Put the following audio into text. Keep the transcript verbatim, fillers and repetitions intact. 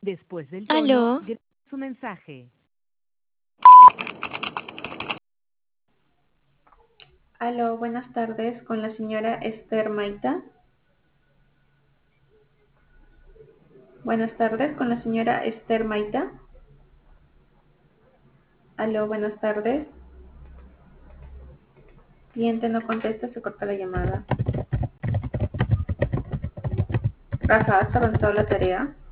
Después del tono, Aló, grabe su mensaje. Aló, buenas tardes, con la señora Esther Maita. Buenas tardes, con la señora Esther Maita. Aló, buenas tardes. Cliente no contesta, se corta la llamada. Rafa, ¿has avanzado la tarea?